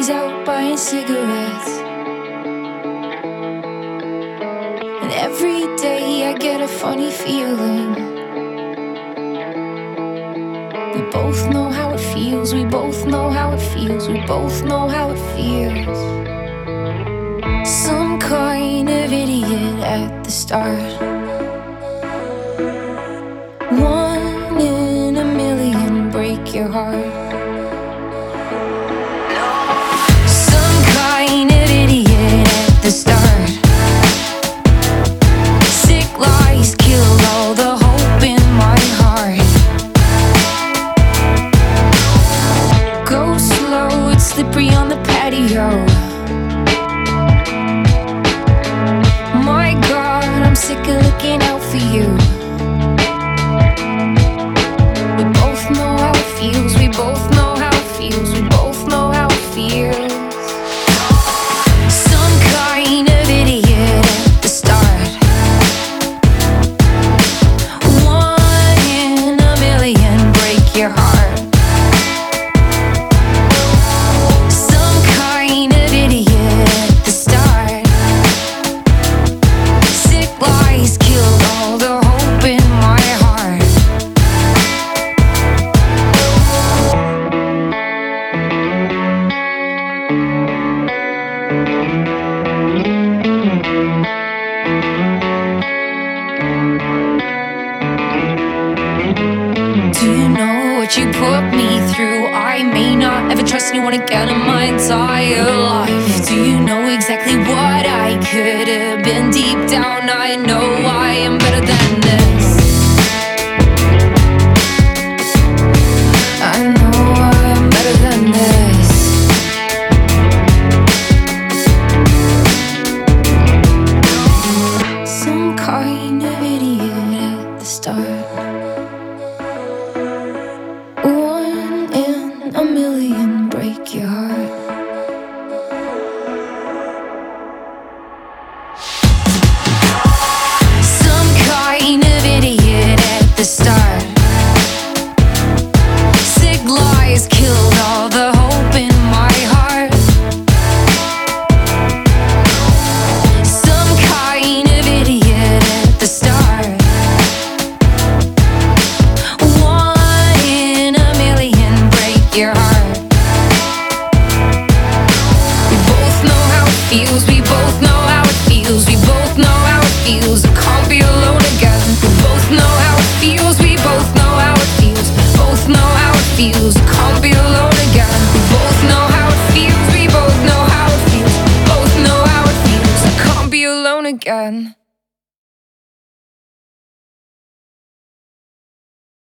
he's out buying cigarettes. And every day I get a funny feeling. We both know how it feels, we both know how it feels, we both know how it feels. Some kind of idiot at the start. One in a million break your heart. Some kind of idiot at the start. Sick lies killed all the hope in my heart. Go slow, it's slippery on the patio. My God, I'm sick of looking out for you. We both know how it feels, we both know how it feels, we both know how it feels. Some kind of idiot at the start. One in a million break your heart. Some kind of idiot at the start. Sick lies killed all the hope in my heart. Do you know what you put me through? I may not ever trust anyone again in my entire life. Do you know exactly what I could have been? Deep down I know I am better than this. I know I am better than this. Some kind of idiot at the start. One in a million break your heart. Some kind of idiot at the start. Sick lies killed all the hope in my heart. Some kind of idiot at the start. One in a million break your heart. We both know how it feels, we both know how it feels, we both know how it feels. I can't be alone again. We both know how it feels, we both know how it feels, both know how it feels. I can't be alone again. We both know how it feels, we both know how it feels, both know how it feels. I can't be alone again.